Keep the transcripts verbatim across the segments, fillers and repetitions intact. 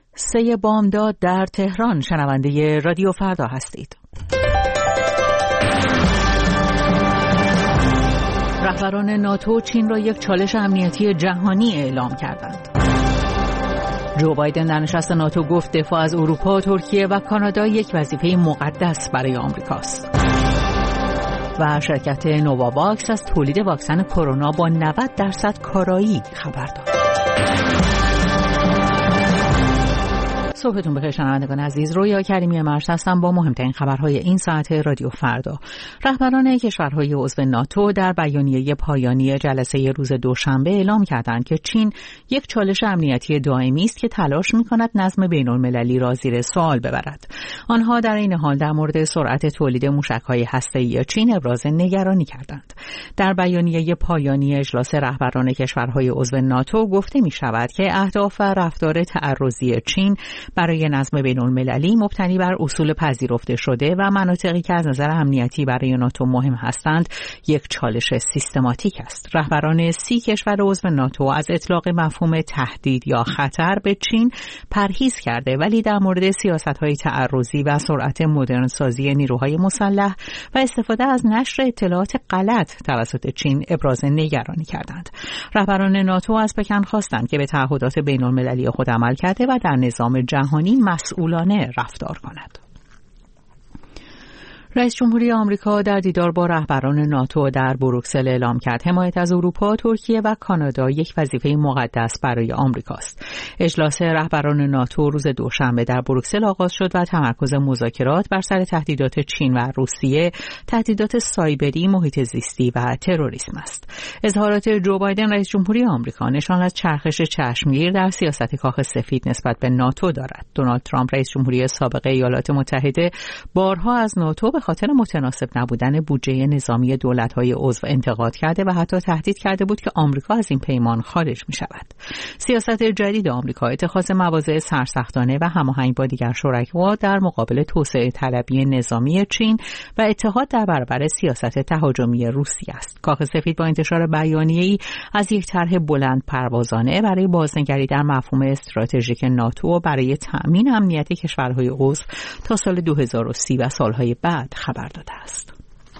سه بامداد در تهران. شنونده رادیو فردا هستید. رهبران ناتو چین را یک چالش امنیتی جهانی اعلام کردند. جو بایدن در نشست ناتو گفت دفاع از اروپا، ترکیه و کانادا یک وظیفه مقدس برای آمریکاست. و شرکت نوواواکس از تولید واکسن کرونا با نود درصد کارایی خبر داد. صبحتون بخیر شنوندگان عزیز. رویا کریمی مرز هستم با مهمترین خبرهای این ساعت رادیو فردا. رهبران کشورهای عضو ناتو در بیانیه پایانی جلسه روز دوشنبه اعلام کردند که چین یک چالش امنیتی دائمی است که تلاش می‌کند نظم بین‌المللی را زیر سوال ببرد. آنها در این حال در مورد سرعت تولید موشک‌های هسته‌ای چین ابراز نگرانی کردند. در بیانیه پایانی اجلاس رهبران کشورهای عضو ناتو گفته می‌شود که اهداف و رفتار تعرضی چین برای نظم بین‌المللی مبتنی بر اصول پذیرفته شده و مناطقی که از نظر امنیتی برای ناتو مهم هستند یک چالش سیستماتیک است. رهبران سی کشور عضو ناتو از اطلاق مفهوم تهدید یا خطر به چین پرهیز کرده، ولی در مورد سیاست‌های تعرضی و سرعت مدرنسازی نیروهای مسلح و استفاده از نشر اطلاعات غلط توسط چین ابراز نگرانی کردند. رهبران ناتو از پکن خواستند که به تعهدات بین‌المللی خود عمل کرده و در نظام جهانی مسئولانه رفتار کند. رئیس جمهوری آمریکا در دیدار با رهبران ناتو در بروکسل اعلام کرد حمایت از اروپا، ترکیه و کانادا یک وظیفه مقدس برای آمریکاست. اجلاس رهبران ناتو روز دوشنبه در بروکسل آغاز شد و تمرکز مذاکرات بر سر تهدیدات چین و روسیه، تهدیدات سایبری، محیط زیستی و تروریسم است. اظهارات جو بایدن رئیس جمهوری آمریکا نشان از چرخش چشمگیر در سیاست کاخ سفید نسبت به ناتو دارد. دونالد ترامپ رئیس جمهوری سابق ایالات متحده بارها از ناتو به خاطر متناسب نبودن بودجه نظامی دولت‌های عضو انتقاد کرده و حتی تهدید کرده بود که آمریکا از این پیمان خارج می‌شود. سیاست جدید آمریکا اتخاذ مواضع سرسختانه و هماهنگ با دیگر شرکا در مقابل توسعه طلبی نظامی چین و اتحاد در برابر سیاست تهاجمی روسیه است. کاخ سفید با انتشار بیانیه‌ای از یک طرح بلند پروازانه برای بازنگری در مفهوم استراتژیک ناتو برای تأمین امنیت کشورهای عضو تا سال دو هزار و سی و سالهای بعد خبر داده است.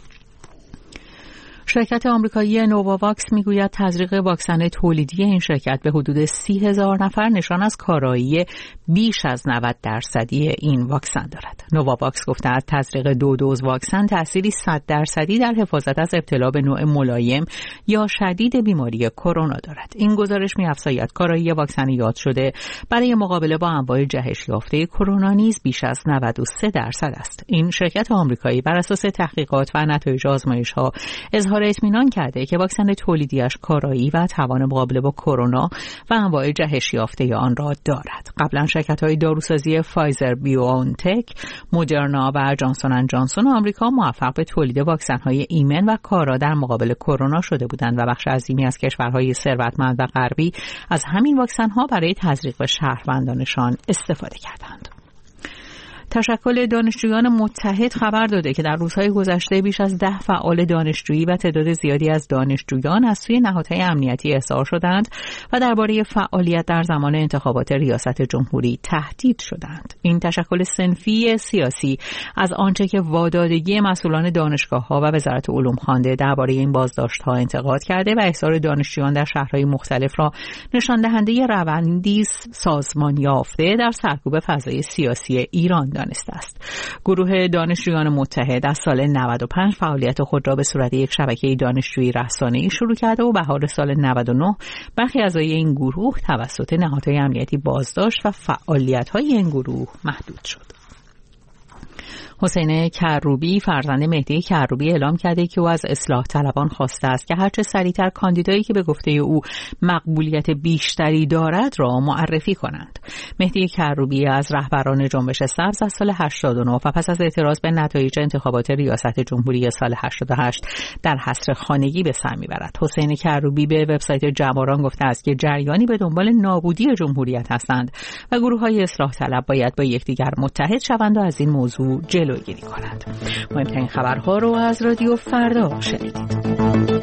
شرکت آمریکایی نوواواکس میگوید تزریق واکسن تولیدی این شرکت به حدود سی هزار نفر نشان از کارایی بیش از نود درصدی این واکسن دارد. نوواواکس گفته است تزریق دو دوز واکسن تأثیری صد درصدی در حفاظت از ابتلا به نوع ملایم یا شدید بیماری کرونا دارد. این گزارش می‌افزاید کارایی واکسن یاد شده برای مقابله با انواع جهش یافته کرونا نیز بیش از نود و سه درصد است. این شرکت آمریکایی بر اساس تحقیقات و نتایج آزمایش‌ها اظهار اطمینان کرده که واکسن تولیدیش کارایی و توان مقابله با کرونا و انواع جهش یافته آن را دارد. قبلا شرکت‌های داروسازی فایزر بیوانتک، مدرنا و جانسون اند جانسون آمریکا موفق به تولید واکسن‌های ایمن و کارا در مقابل کرونا شده بودند و بخش عظیمی از کشورهای ثروتمند و غربی از همین واکسن‌ها برای تزریق به شهروندانشان استفاده کردند. تشکل دانشجویان متحد خبر داده که در روزهای گذشته بیش از ده فعال دانشجویی و تعداد زیادی از دانشجویان از سوی نهادهای امنیتی احضار شدند و درباره فعالیت در زمان انتخابات ریاست جمهوری تهدید شدند. این تشکل صنفی سیاسی از آنچه که وادادگی مسئولان دانشگاه‌ها و وزارت علوم خوانده درباره این بازداشت‌ها انتقاد کرده و احضار دانشجویان در شهرهای مختلف را نشان دهنده روندی سازمان یافته در سرکوب فضای سیاسی ایران دانسته است. گروه دانشجویان متحد از سال نود و پنج فعالیت خود را به صورت یک شبکه دانشجویی رسانه‌ای شروع کرده و بهار سال نود و نه برخی اعضای این گروه توسط نهادهای امنیتی بازداشت و فعالیت‌های این گروه محدود شد. حسین کروبی فرزند مهدی کروبی اعلام کرده که او از اصلاح طلبان خواسته است که هرچه سریعتر کاندیدایی که به گفته او مقبولیت بیشتری دارد را معرفی کنند. مهدی کروبی از رهبران جنبش سبز از سال هشتاد و نه و پس از اعتراض به نتایج انتخابات ریاست جمهوری سال هشتاد و هشت در حصر خانگی به سر میبرد. حسین کروبی به وبسایت جواران گفته است که جریانی به دنبال نابودی جمهوریت هستند و گروه‌های اصلاح طلب باید با یکدیگر متحد شوند و از این موضوع جلوگیری کنند. مهمترین خبرها رو از رادیو فردا شنیدید.